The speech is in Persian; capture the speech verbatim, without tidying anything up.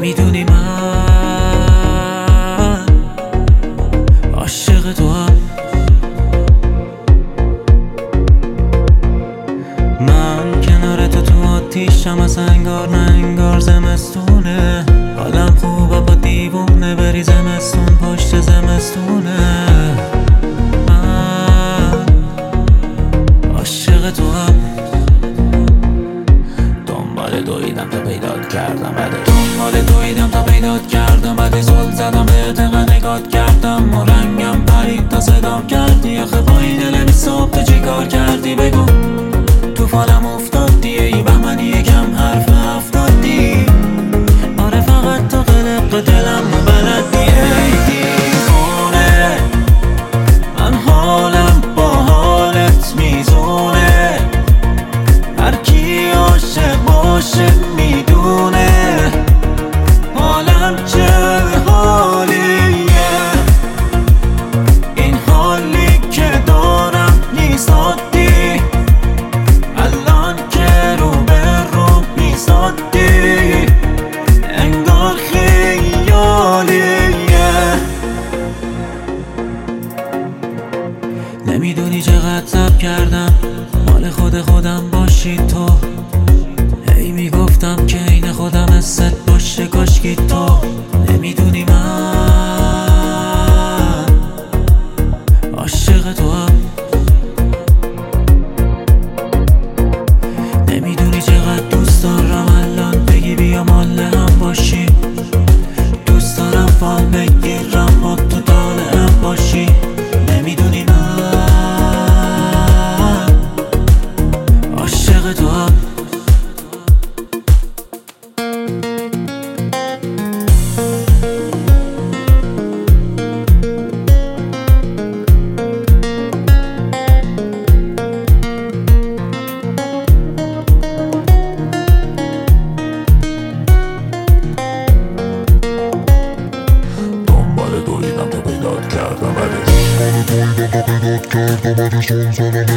نمیدونی من عاشق تو هم. من کنار تو تو آتیشم، از انگار نه انگار زمستونه. حالم خوبه با دیوونه بری زمستون پشت زمستونه. من عاشق تو هم. دنبال دویدم تا پیدات کردم بده دنبال دویدم تا پیدات کردم بده زل زدم به اتقا نگات کردم و رنگم پرید تا صدام کردی. آخه با این دل بی صبح تو چی کار کردی بگو؟ توفانم افتادی ای بهمنی یکم حرف افتادی. آره فقط تو قلق دلم و بلدی ای دیوونه. من حالم با حالت میزونه. هر کی عاشق باشه میدونه حالم چه حالیه. این حالی که دارم نیست عادی. الان که رو به رو میزادی انگار خیالیه. نمیدونی چقدر صبر کردم مال خود خودم باشی تو. هی میگفتم که این خودم حست باشه کاشکی تو. نمیدونی من عاشق تو هم. نمیدونی چقدر دوست دارم الان بگی بیا مال هم باشی. دوست دارم فال بگیرم با تو طالعم باشی. نمیدونی من عاشق تو هم. دنبال دویدم تا پیدات کردم بده دنبال دویدم تا پیدات کردم بده زل زدم